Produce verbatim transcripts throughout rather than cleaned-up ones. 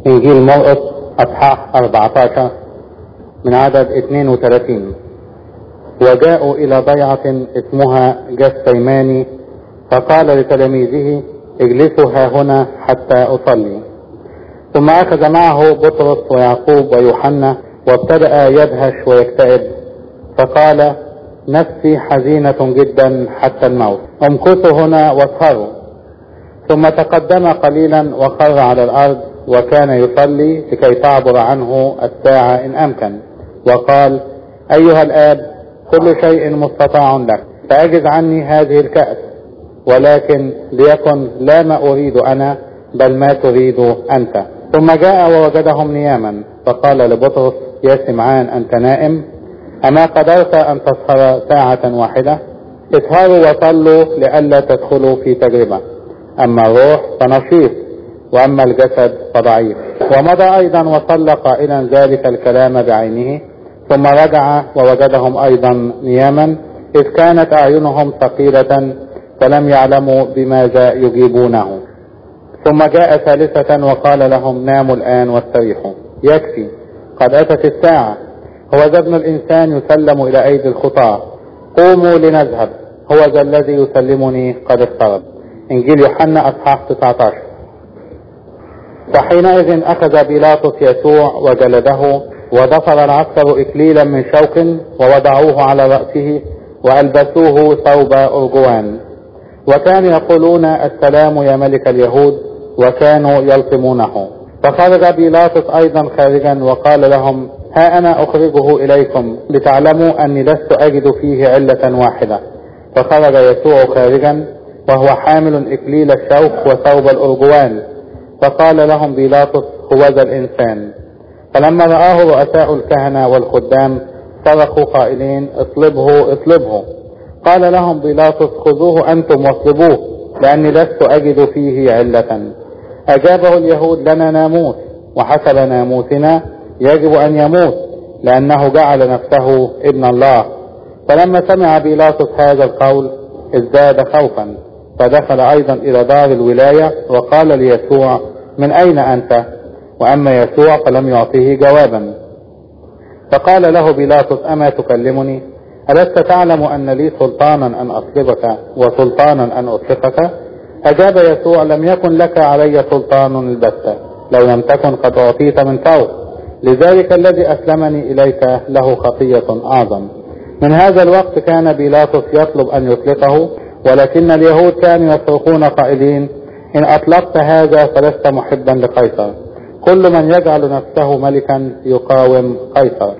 إنجيل مرقس أصحاح أربعة عشر من عدد اثنين وثلاثين. وجاءوا إلى ضيعة اسمها جثيماني، فقال لتلاميذه: اجلسوا ها هنا حتى أصلي. ثم أخذ معه بطرس ويعقوب ويوحنا، وابتدأ يدهش ويكتئب، فقال: نفسي حزينة جدا حتى الموت، امكثوا هنا واسهروا. ثم تقدم قليلا وخر على الأرض، وكان يصلي لكي تعبر عنه الساعة إن أمكن، وقال: أيها الآب، كل شيء مستطاع لك، فأجز عني هذه الكأس، ولكن ليكن لا ما أريد أنا بل ما تريد أنت. ثم جاء ووجدهم نياما، فقال لبطرس: يا سمعان، أنت نائم؟ أما قدرت أن تسهر ساعة واحدة؟ اسهروا وصلوا لئلا تدخلوا في تجربة. أما الروح فنشيط، وأما الجسد فضعيف. ومضى أيضا وصلى قائلا ذلك الكلام بعينه. ثم رجع ووجدهم أيضا نياما، إذ كانت أعينهم ثقيلة فلم يعلموا بماذا يجيبونه. ثم جاء ثالثة وقال لهم: ناموا الآن واستريحوا، يكفي، قد أتت الساعة، هو ذا ابن الإنسان يسلم إلى أيدي الخطاة، قوموا لنذهب، هو ذا الذي يسلمني قد اقترب. إنجيل يوحنا أصحاح تسعة عشر. فحينئذ أخذ بيلاطس يسوع وجلده، وضفر العسكر إكليلا من شوك ووضعوه على رأسه، وألبسوه ثوب أرجوان، وكانوا يقولون: السلام يا ملك اليهود، وكانوا يلطمونه. فخرج بيلاطس أيضا خارجا وقال لهم: ها أنا أخرجه إليكم لتعلموا أني لست أجد فيه علة واحدة. فخرج يسوع خارجا وهو حامل إكليل الشوك وثوب الأرجوان. فقال لهم بيلاطس: هو ذا الإنسان. فلما رآه رؤساء الكهنة والخدام صرخوا قائلين: اطلبه اطلبه. قال لهم بيلاطس: خذوه أنتم واصلبوه، لأني لست أجد فيه علة. أجابه اليهود: لنا ناموس، وحسب ناموسنا يجب أن يموت، لأنه جعل نفسه ابن الله. فلما سمع بيلاطس هذا القول ازداد خوفا، فدخل أيضا إلى دار الولاية وقال ليسوع: من أين أنت؟ وأما يسوع فلم يعطيه جوابا. فقال له بيلاطس: أما تكلمني؟ ألست تعلم أن لي سلطانا أن أصلبك وسلطانا أن أطلقك؟ أجاب يسوع: لم يكن لك علي سلطان البتة، لو لم تكن قد أعطيت من فوق. لذلك الذي أسلمني إليك له خطية أعظم. من هذا الوقت كان بيلاطس يطلب أن يطلقه، ولكن اليهود كانوا يصرخون قائلين: إن أطلقت هذا فلست محبا لقيصر، كل من يجعل نفسه ملكا يقاوم قيصر.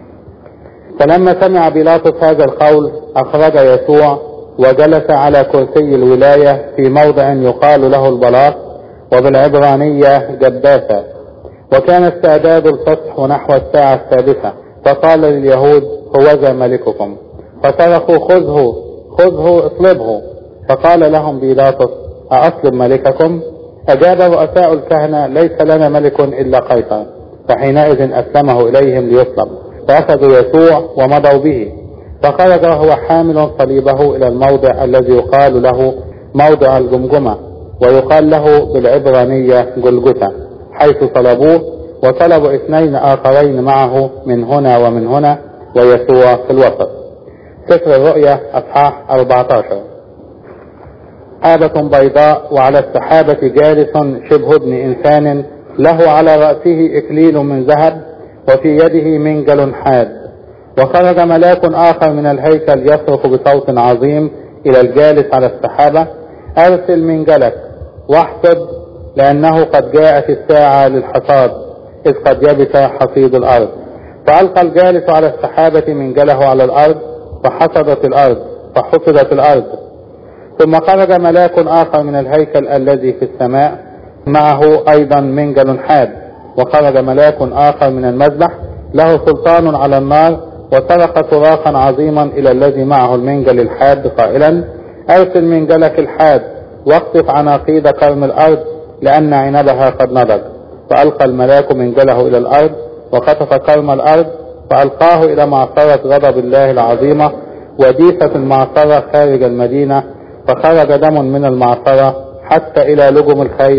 فلما سمع بيلاطس هذا القول أخرج يسوع وجلس على كرسي الولاية في موضع يقال له البلاط، وبالعبرانية جباسة. وكان استعداد الفصح نحو الساعة السادسة. فقال لليهود: هو ذا ملككم. فصرخوا: خذه خذه اطلبه. فقال لهم بيلاطس: أأطلب ملككم؟ أجاب رؤساء الكهنة: ليس لنا ملك إلا قيصر. فحينئذ أسلمه إليهم ليصلب. فأخذوا يسوع ومضوا به، فخرج وهو حامل صليبه إلى الموضع الذي يقال له موضع الجمجمة، ويقال له بالعبرانية جلجثة، حيث صلبوه، وصلبوا اثنين آخرين معه من هنا ومن هنا، ويسوع في الوسط. سفر الرؤيا أصحاح أربعة عشر. سحابة بيضاء، وعلى السحابة جالس شبه ابن إنسان، له على رأسه إكليل من ذهب، وفي يده منجل حاد. وخرج ملاك آخر من الهيكل يصرخ بصوت عظيم إلى الجالس على السحابة: أرسل منجلك واحصد، لأنه قد جاءت الساعة للحصاد، إذ قد يبس حصيد الأرض. فألقى الجالس على السحابة منجله على الأرض، فحصدت الأرض فحصدت الأرض. ثم خرج ملاك آخر من الهيكل الذي في السماء، معه أيضا منجل حاد. وخرج ملاك آخر من المذبح، له سلطان على النار، وصرخ صراخا عظيما إلى الذي معه المنجل الحاد قائلا: أرسل منجلك الحاد واقطف عناقيد كرم الأرض، لأن عنبها قد نضج. فألقى الملاك منجله إلى الأرض، وخطف كرم الأرض، فألقاه إلى معصرة غضب الله العظيمة، وديسة المعصرة خارج المدينة. فخرج دم من المعصرة حتى إلى لجم الخيل،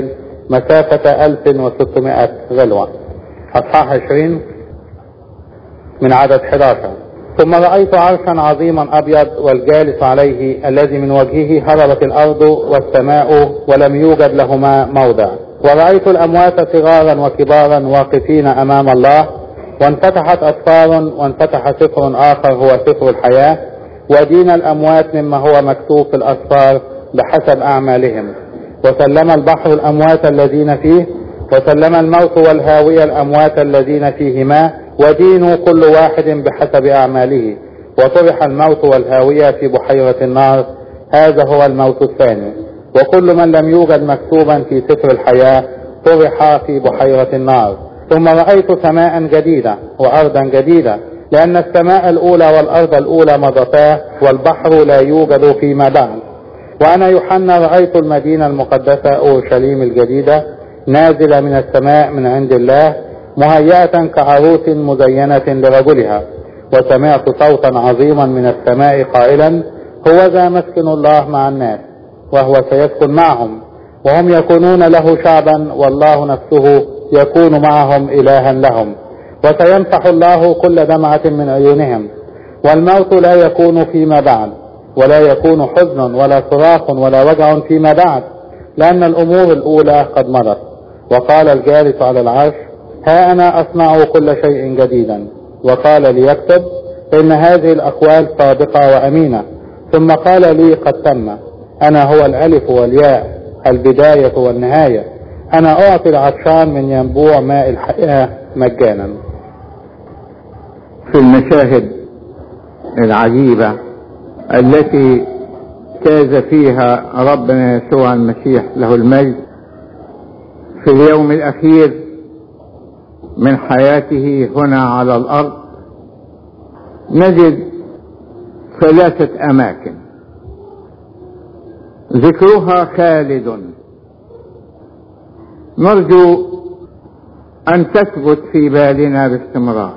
مسافة ألف وستمائة غلوة. أصحاح عشرين من عدد أحد عشر. ثم رأيت عرشا عظيما أبيض والجالس عليه، الذي من وجهه هربت الأرض والسماء ولم يوجد لهما موضع. ورأيت الأموات صغارا وكبارا واقفين أمام الله، وانفتحت أسفار، وانفتح سفر آخر هو سفر الحياة، ودين الأموات مما هو مكتوب في الأسفار بحسب أعمالهم. وسلم البحر الأموات الذين فيه، وسلم الموت والهاوية الأموات الذين فيهما، ودينوا كل واحد بحسب أعماله. وطرح الموت والهاوية في بحيرة النار. هذا هو الموت الثاني. وكل من لم يوجد مكتوبا في سفر الحياة طرح في بحيرة النار. ثم رأيت سماء جديدة وأرضا جديدة، لأن السماء الأولى والأرض الأولى مضتا، والبحر لا يوجد فيما بعد. وأنا يوحنا رأيت المدينة المقدسة أورشليم الجديدة نازلة من السماء من عند الله، مهيئة كعروس مزينة لرجلها. وسمعت صوتا عظيما من السماء قائلا: هوذا مسكن الله مع الناس، وهو سيسكن معهم، وهم يكونون له شعبا، والله نفسه يكون معهم إلها لهم. وسيمسح الله كل دمعة من عيونهم، والموت لا يكون فيما بعد، ولا يكون حزن ولا صراخ ولا وجع فيما بعد، لأن الأمور الأولى قد مضت. وقال الجالس على العرش: ها أنا أصنع كل شيء جديدا. وقال لي: اكتب، إن هذه الأقوال صادقة وأمينة. ثم قال لي: قد تم. أنا هو الألف والياء، البداية والنهاية. أنا أعطي العطشان من ينبوع ماء الحياة مجانا. في المشاهد العجيبة التي اجتاز فيها ربنا يسوع المسيح له المجد في اليوم الأخير من حياته هنا على الأرض، نجد ثلاثة أماكن ذكرها خالد، نرجو أن تثبت في بالنا باستمرار،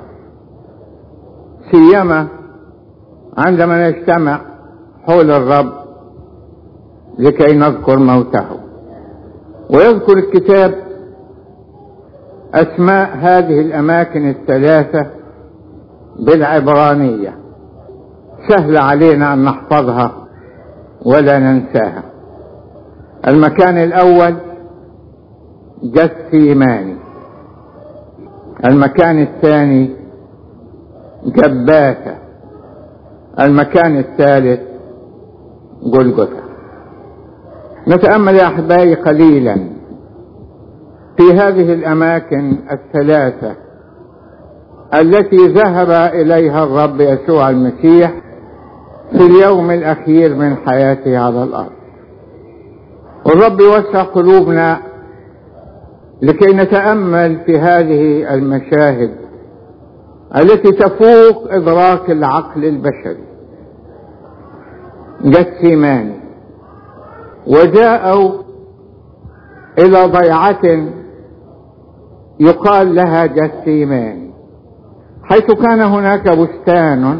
سيما عندما نجتمع حول الرب لكي نذكر موته. ويذكر الكتاب أسماء هذه الأماكن الثلاثة بالعبرانية، سهل علينا أن نحفظها ولا ننساها. المكان الأول جثيماني، المكان الثاني جباثة، المكان الثالث جلجثة. نتأمل يا أحبائي قليلا في هذه الأماكن الثلاثة التي ذهب إليها الرب يسوع المسيح في اليوم الأخير من حياته على الأرض. والرب يوسع قلوبنا لكي نتأمل في هذه المشاهد التي تفوق إدراك العقل البشري. جثيماني، وجاءوا إلى ضيعة يقال لها جثيماني، حيث كان هناك بستان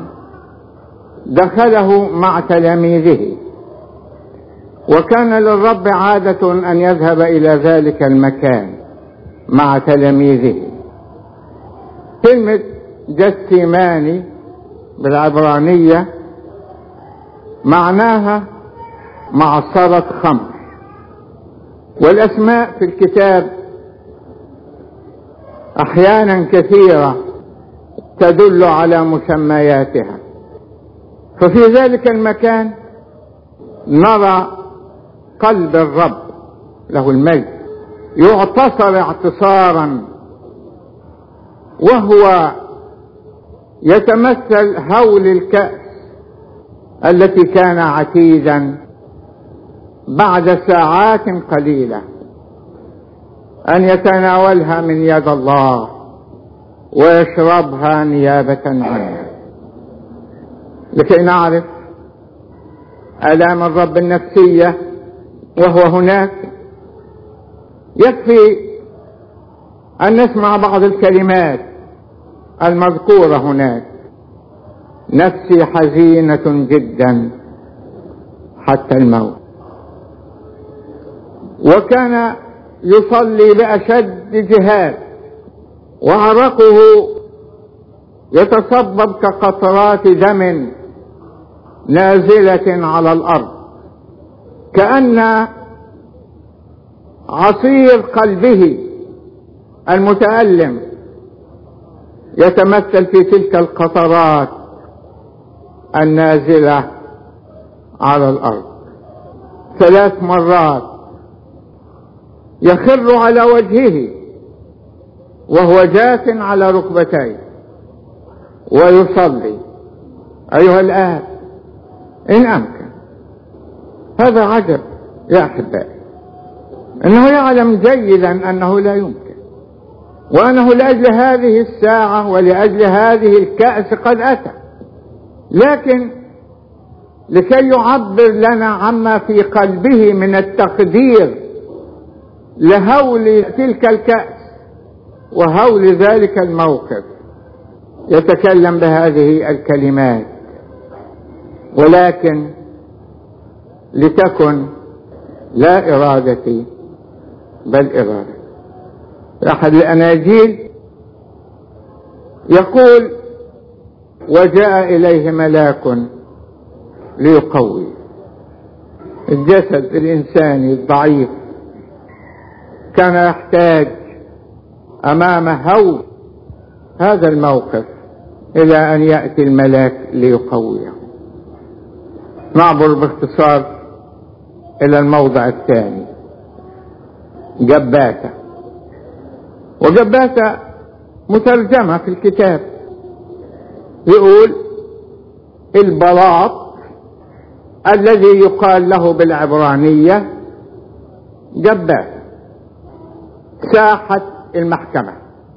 دخله مع تلاميذه، وكان للرب عادة أن يذهب إلى ذلك المكان مع تلاميذه. كلمة جثيماني بالعبرانية معناها معصرة خمر، والأسماء في الكتاب أحيانا كثيرة تدل على مسمياتها. ففي ذلك المكان نرى قلب الرب له المجد يعتصر اعتصارا، وهو يتمثل هول الكأس التي كان عتيدا بعد ساعات قليلة أن يتناولها من يد الله ويشربها نيابة عنه، لكي نعرف آلام الرب النفسية وهو هناك. يكفي أن نسمع بعض الكلمات المذكورة هناك: نفسي حزينة جدا حتى الموت. وكان يصلي بأشد جهاد، وعرقه يتصبب كقطرات دم نازلة على الأرض، كأن عصير قلبه المتألم يتمثل في تلك القطرات النازلة على الأرض. ثلاث مرات يخر على وجهه وهو جاث على ركبتيه ويصلي. أيها الآب، إن أمكن، هذا عجب يا أحبائي، إنه يعلم جيدا أنه لا يمكن، وأنه لأجل هذه الساعة ولأجل هذه الكأس قد أتى، لكن لكي يعبر لنا عما في قلبه من التقدير لهول تلك الكأس وهول ذلك الموقف يتكلم بهذه الكلمات: ولكن لتكن لا إرادتي بل إرادتي. أحد الأناجيل يقول: وجاء إليه ملاك ليقوي الجسد الإنساني الضعيف. كان يحتاج أمام هول هذا الموقف إلى أن يأتي الملاك ليقويه. نعبر باختصار إلى الموضع الثاني، جباتة. وجباتة مترجمة في الكتاب، يقول البلاط الذي يقال له بالعبرانية جباتة، ساحة المحكمة.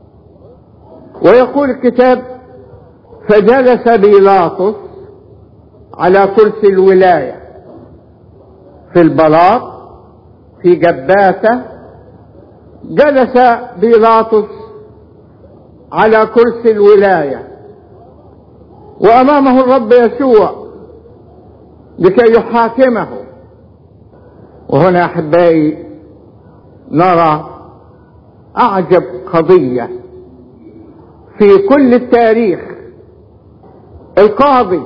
ويقول الكتاب: فجلس بيلاطس على كرسي الولاية في البلاط في جباتة. جلس بيلاطس على كرسي الولاية وأمامه الرب يسوع لكي يحاكمه. وهنا أحبائي نرى أعجب قضية في كل التاريخ. القاضي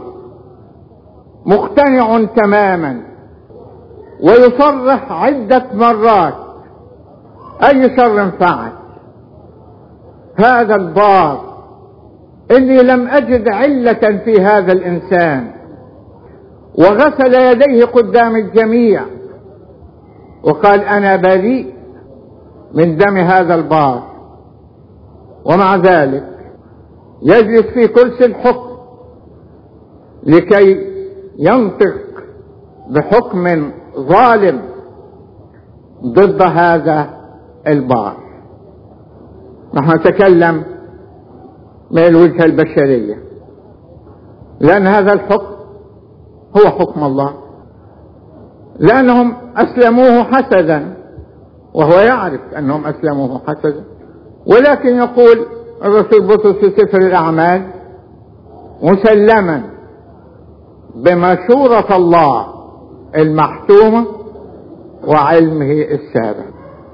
مقتنع تماما ويصرح عدة مرات: أي شر فعل هذا البار؟ إني لم أجد علة في هذا الإنسان. وغسل يديه قدام الجميع وقال: أنا بريء من دم هذا البار. ومع ذلك يجلس في كرسي الحكم لكي ينطق بحكم ظالم ضد هذا البار. نحن نتكلم من الوجهة البشرية، لأن هذا الحكم هو حكم الله، لأنهم أسلموه حسدا، وهو يعرف أنهم أسلموه حسدا. ولكن يقول الرسول بطرس في سفر الأعمال: مسلما بمشورة الله المحتومة وعلمه السابق.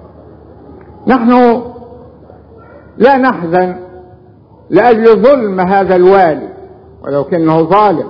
نحن لا نحزن لأجل ظلم هذا الوالي ولو كأنه ظالم،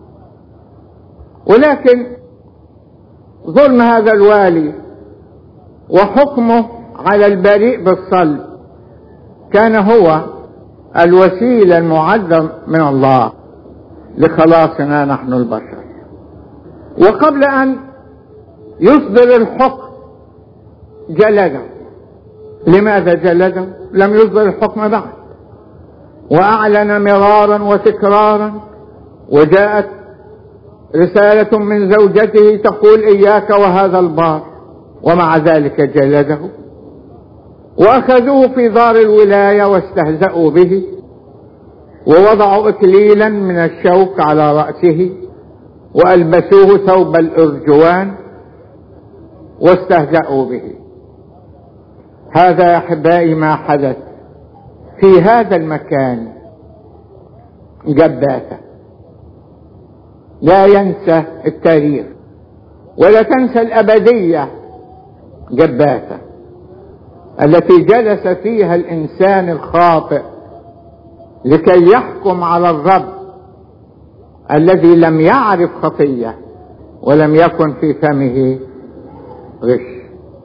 ولكن ظلم هذا الوالي وحكمه على البريء بالصلب كان هو الوسيلة المعدة من الله لخلاصنا نحن البشر. وقبل أن يصدر الحكم جلده. لماذا جلده؟ لم يصدر الحكم بعد، وأعلن مرارا وتكرارا، وجاءت رسالة من زوجته تقول: إياك وهذا البار. ومع ذلك جلده، وأخذوه في دار الولاية واستهزأوا به، ووضعوا إكليلا من الشوك على رأسه، وألبسوه ثوب الأرجوان واستهزأوا به. هذا يا أحبائي ما حدث في هذا المكان جباتة. لا ينسى التاريخ ولا تنسى الأبدية جباتة. التي جلس فيها الإنسان الخاطئ لكي يحكم على الرب الذي لم يعرف خطية ولم يكن في فمه غش.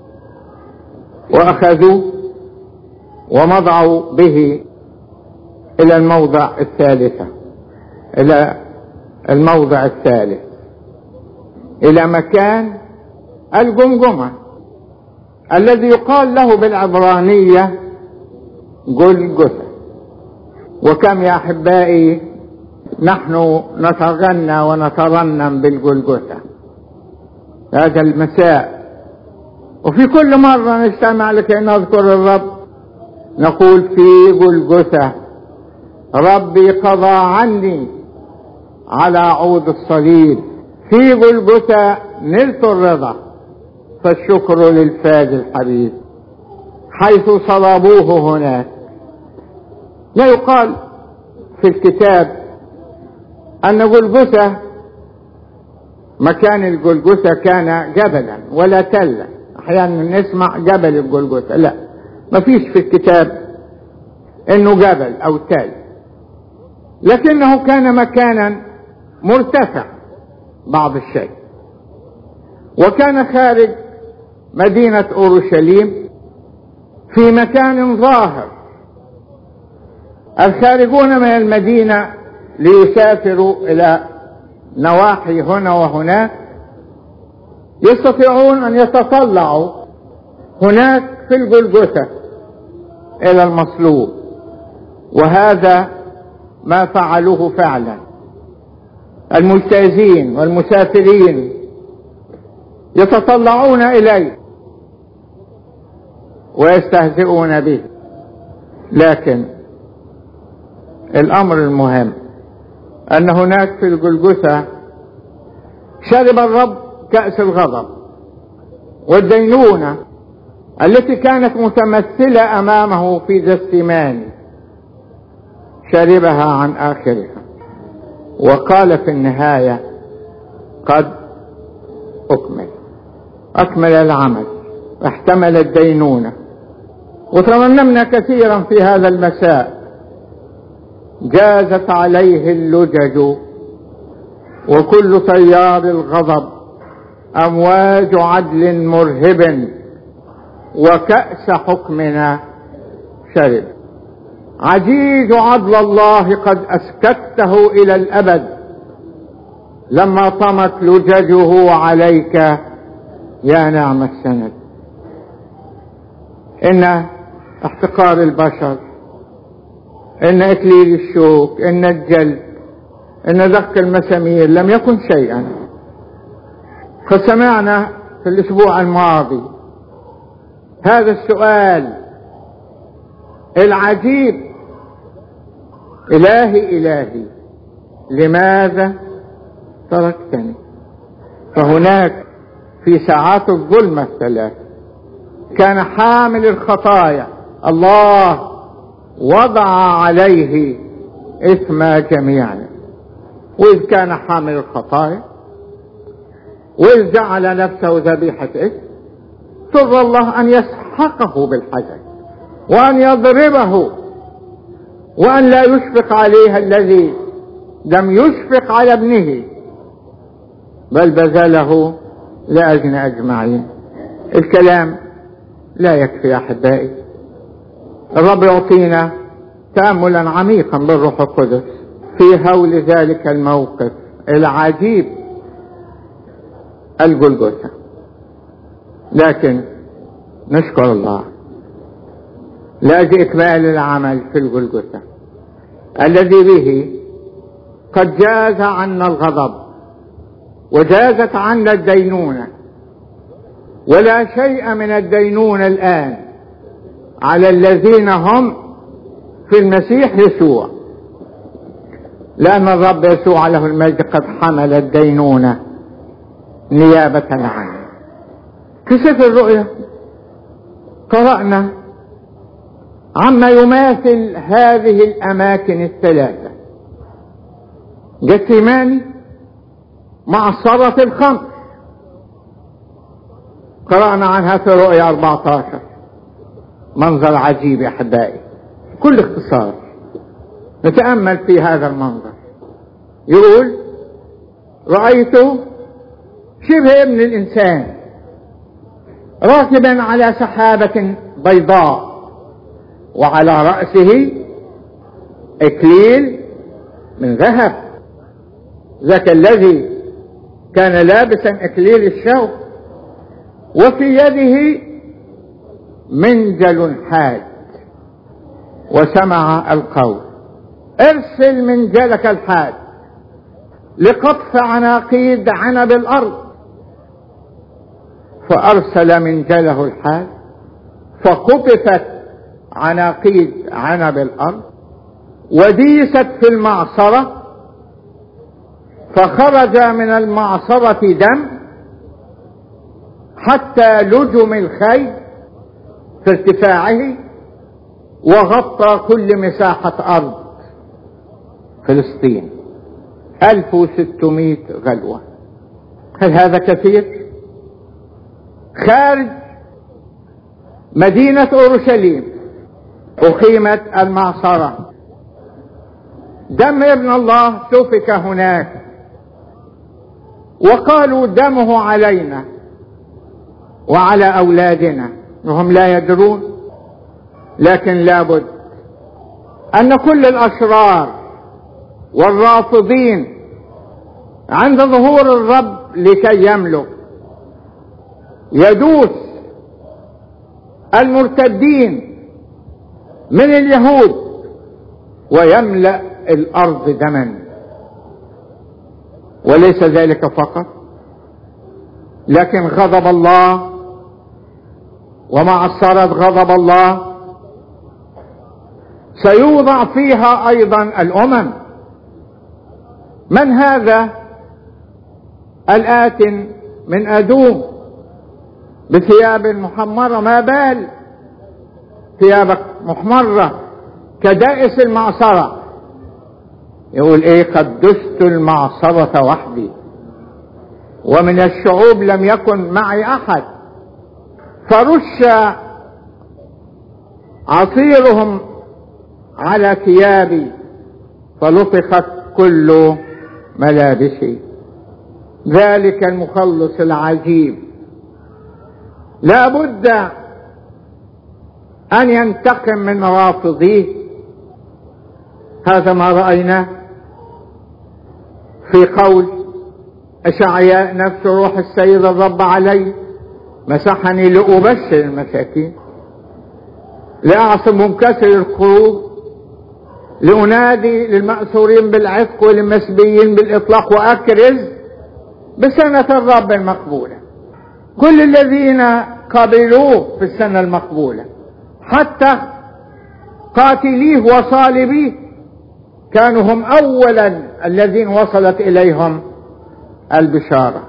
وأخذوا ومضعوا به إلى الموضع الثالثة إلى الموضع الثالث إلى مكان الجمجمة الذي يقال له بالعبرانية جلجثة. وكم يا أحبائي نحن نتغنى ونترنم بالجلجثة هذا المساء، وفي كل مرة نجتمع لكي نذكر الرب نقول في جلجثة ربي قضى عني على عود الصليب، في جلجثة نلت الرضا فالشكر للفادي الحبيب، حيث صلبوه هناك. لا يقال في الكتاب أن جلجثة مكان الجلجثة كان جبلا ولا تلا. أحيانا نسمع جبل الجلجثة، لا، ما فيش في الكتاب إنه جبل أو تل، لكنه كان مكانا مرتفع بعض الشيء، وكان خارج مدينة أورشليم في مكان ظاهر. الخارجون من المدينة ليسافروا إلى نواحي هنا وهناك يستطيعون أن يتطلعوا هناك في الجلجثة إلى المصلوب، وهذا ما فعلوه فعلا. المجتازين والمسافرين يتطلعون إليه ويستهزئون به، لكن الأمر المهم أن هناك في الجلجثة شرب الرب كأس الغضب والدينونة التي كانت متمثلة أمامه في جثمان، شربها عن آخرها وقال في النهاية قد أكمل، أكمل العمل، احتمل الدينونة. وترنمنا كثيرا في هذا المساء جازت عليه اللجج وكل تيار الغضب أمواج عدل مرهب وكأس حكمنا شرب. عجيج عدل الله قد أسكته إلى الأبد لما طمت لججه عليك يا نعم السند. إن احتقار البشر، إن إكليل الشوك، إن الجلد، إن دق المسامير لم يكن شيئا. قد سمعنا في الأسبوع الماضي هذا السؤال العجيب: إلهي إلهي لماذا تركتني؟ فهناك في ساعات الظلمة الثلاث كان حامل الخطايا الله وضع عليه إثم جميعنا، وإذ كان حامل الخطايا وإذ جعل نفسه ذبيحة إثم سر الله أن يسحقه بالحجر وأن يضربه وأن لا يشفق عليه الذي لم يشفق على ابنه بل بذله لأجل أجمعين. الكلام لا يكفي يا أحبائي. الرب يعطينا تأملا عميقا بالروح القدس في هول ذلك الموقف العجيب الجلجثة. لكن نشكر الله لأجل إكمال العمل في الجلجثة الذي به قد جاز عنا الغضب وجازت عنا الدينونة، ولا شيء من الدينونة الآن على الذين هم في المسيح يسوع، لأن الرب يسوع له المجد قد حمل الدينونة نيابة عنه. في سفر الرؤيا قرأنا عما يماثل هذه الأماكن الثلاثة: جثيماني، معصرة الخمر، قرأنا عنها في رؤيا أربعة عشر، منظر عجيب يا أحبائي. كل اختصار نتأمل في هذا المنظر. يقول رأيت شبه ابن الإنسان راكبا على سحابة بيضاء وعلى رأسه إكليل من ذهب. ذاك الذي كان لابسا إكليل الشوك، وفي يده منجل حاد، وسمع القول: ارسل منجلك الحاد لقطف عناقيد عنب الأرض. فأرسل منجله الحاد فقطفت عناقيد عنب الأرض وديست في المعصرة، فخرج من المعصرة دم حتى لجم الخيل في ارتفاعه وغطى كل مساحة أرض فلسطين. ألف وستمائة غلوة. هل هذا كثير؟ خارج مدينة أورشليم أقيمت المعصرة. دم ابن الله سفك هناك، وقالوا دمه علينا وعلى أولادنا، وهم لا يدرون. لكن لابد أن كل الأشرار والرافضين عند ظهور الرب لكي يملك يدوس المرتدين من اليهود ويملأ الأرض دما. وليس ذلك فقط، لكن غضب الله ومعصرة غضب الله سيوضع فيها أيضا الأمم. من هذا الآت من أدوم بثياب محمرة؟ ما بال ثيابك محمرة كدائس المعصرة. يقول ايه؟ قد دست المعصرة وحدي ومن الشعوب لم يكن معي احد، فرش عصيرهم على ثيابي فلطخت كل ملابسي. ذلك المخلص العجيب لا بد ان ينتقم من رافضيه. هذا ما رأيناه في قول أشعياء: نفس روح السيد الرب علي مسحني لأبشر المساكين، لأعصم منكسر القلوب، لأنادي للمأسورين بالعتق وللمسبيين بالإطلاق، وأكرز بسنة الرب المقبولة. كل الذين قبلوه في السنة المقبولة حتى قاتليه وصالبيه كانوا هم أولا الذين وصلت إليهم البشارة.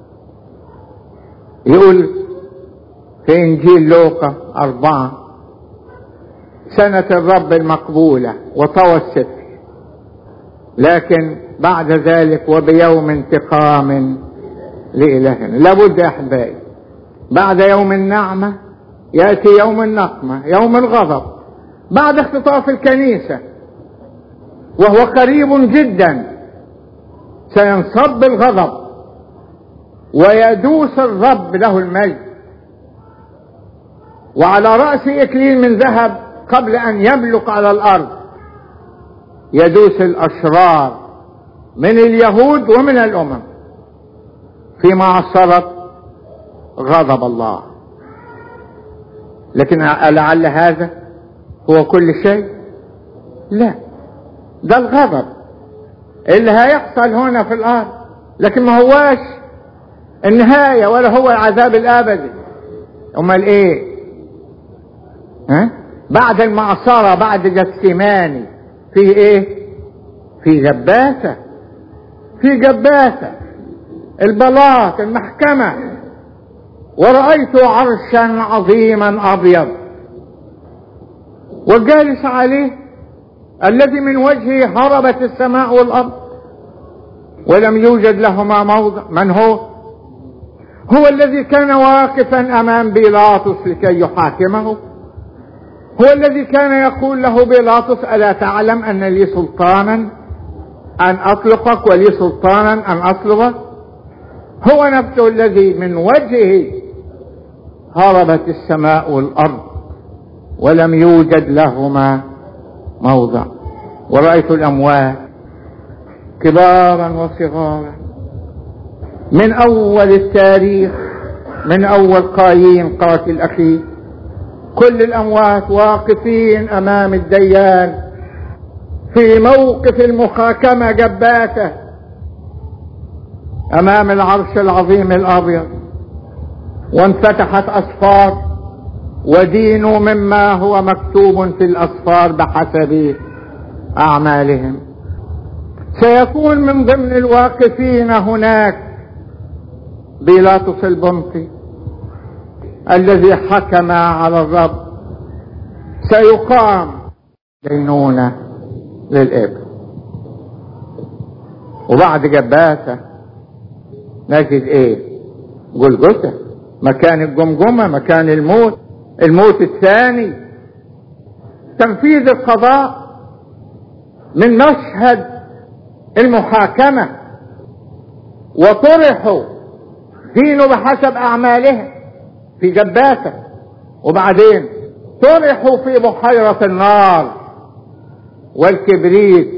يقول في إنجيل لوقا أربعة: سنة الرب المقبولة وطوى الستر، لكن بعد ذلك وبيوم انتقام لإلهنا. لابد يا أحبائي بعد يوم النعمة يأتي يوم النقمة، يوم الغضب، بعد اختطاف الكنيسة، وهو قريب جدا. سينصب الغضب ويدوس الرب له المجد، وعلى رأسه إكليل من ذهب قبل أن يبلق على الأرض. يدوس الأشرار من اليهود ومن الأمم في معصرة غضب الله. لكن لعل هذا هو كل شيء؟ لا، ده الغضب اللي هيحصل هنا في الأرض، لكن ما هواش النهاية ولا هو العذاب الأبدي. أمال إيه؟ ها؟ بعد المعصرة، بعد جثماني، في إيه؟ في جباسة، في جباسة البلاط، المحكمة. ورأيت عرشا عظيما أبيض والجالس عليه الذي من وجهه هربت السماء والأرض ولم يوجد لهما موضع. من هو؟ هو الذي كان واقفا أمام بيلاطس لكي يحاكمه هو الذي كان يقول له بيلاطس ألا تعلم أن لي سلطانا أن أطلقك ولي سلطانا أن أصلبك؟ هو نفسه الذي من وجهه هربت السماء والأرض ولم يوجد لهما موضع، ورأيت الأموات كبارا وصغارا من أول التاريخ، من أول قايين قاتل أخيه، كل الأموات واقفين أمام الديان في موقف المحاكمة جباته أمام العرش العظيم الأبيض، وانفتحت أسفار ودينوا مما هو مكتوب في الأسفار بحسب أعمالهم. سيكون من ضمن الواقفين هناك بيلاطس البنطي الذي حكم على الرب. سيقام دينونة للابن. وبعد جباسة نجد ايه؟ جلجثة، مكان الجمجمة، مكان الموت، الموت الثاني، تنفيذ القضاء من مشهد المحاكمة. وطرحوا دينوا بحسب أعمالهم في جباسة، وبعدين طرحوا في بحيرة النار والكبريت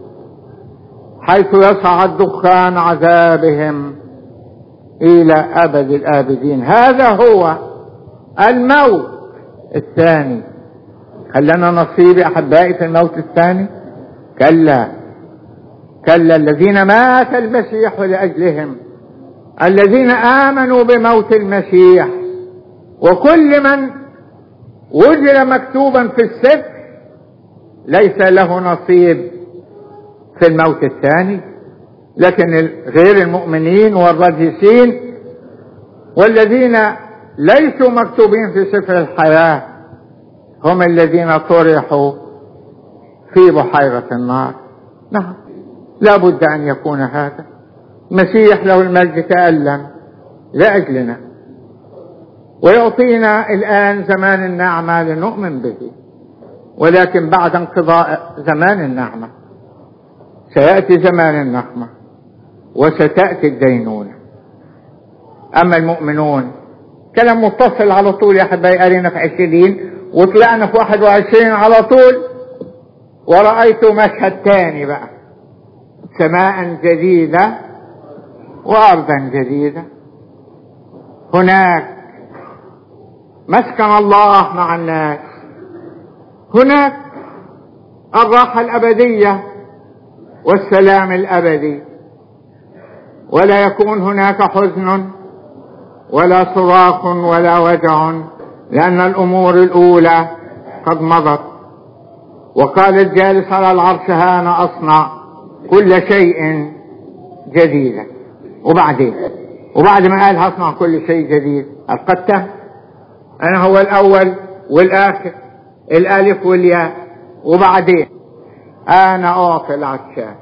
حيث يصعد دخان عذابهم إلى أبد الآبدين. هذا هو الموت الثاني. هل لنا نصيب أحبائي في الموت الثاني؟ كلا كلا، الذين مات المسيح لأجلهم، الذين آمنوا بموت المسيح، وكل من وجد مكتوبا في السفر ليس له نصيب في الموت الثاني، لكن غير المؤمنين والراجسين والذين ليسوا مكتوبين في سفر الحياة هم الذين طرحوا في بحيرة النار. نعم، لا بد أن يكون هذا. المسيح له المجد تألم لأجلنا، ويعطينا الآن زمان النعمة لنؤمن به، ولكن بعد انقضاء زمان النعمة سيأتي زمان النقمة وستأتي الدينونة. أما المؤمنون، كلام متصل على طول يا أحبائي. قرينا في عشرين وطلعنا في واحد وعشرين على طول، ورأيت مشهد تاني بقى، سماء جديدة وأرضا جديدة. هناك مسكن الله مع الناس، هناك الراحة الأبدية والسلام الأبدي، ولا يكون هناك حزن ولا صراخ ولا وجع، لأن الأمور الأولى قد مضت. وقال الجالس على العرش ها أنا أصنع كل شيء جديدا. وبعدين وبعد ما قال هصنع كل شيء جديد، قد تم. أنا هو الأول والآخر، الألف والياء. وبعدين أنا أعطي العطشان.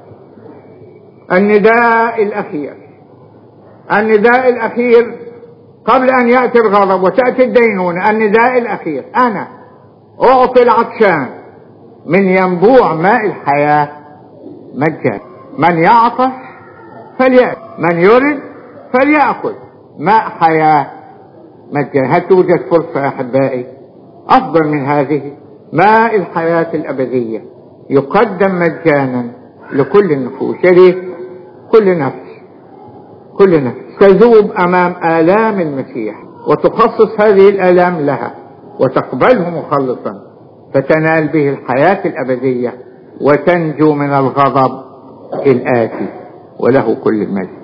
النداء الأخير، النداء الأخير قبل أن يأتي الغضب وتأتي الدينونة. النداء الأخير، أنا أعطي العطشان من ينبوع ماء الحياة مجانا. من يعطش فليأتي، من يرد فليأكل ماء حياة مجانا. هل توجد فرصة يا أحبائي أفضل من هذه؟ ماء الحياة الأبدية يقدم مجانا لكل النفوس. شريك كل نفس، كل نفس تذوب أمام آلام المسيح وتخصص هذه الآلام لها وتقبله مخلصا، فتنال به الحياة الأبدية وتنجو من الغضب الآتي، وله كل المجد.